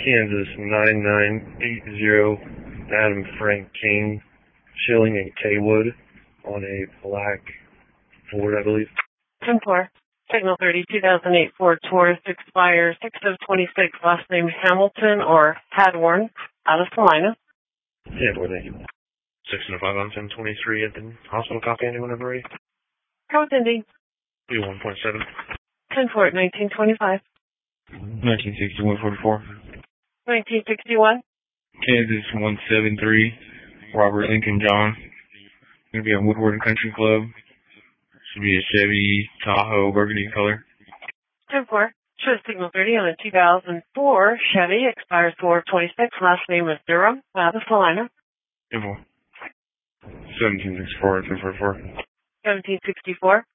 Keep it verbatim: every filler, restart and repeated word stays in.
Kansas nine nine eight zero, Adam Frank King, chilling in Kaywood on a black Ford, I believe. ten four. Signal thirty, two thousand eight Ford Taurus, expires six of twenty-six, last name Hamilton or Hadworn, out of Salina. ten four, thank you. six oh five on ten twenty-three at the hospital, copy, anyone ever ready? Code ending. B one point seven. ten four, nineteen twenty-five. nineteen sixty-one forty-four. nineteen sixty-one. Kansas one seven three. Robert Lincoln John. Gonna be at Woodward Country Club. Should be a Chevy Tahoe burgundy color. ten four. Show signal thirty on a two thousand four Chevy, expires four of twenty-six, last name is Durham, out of Salina. ten four. seventeen sixty-four, ten forty-four. seventeen sixty-four.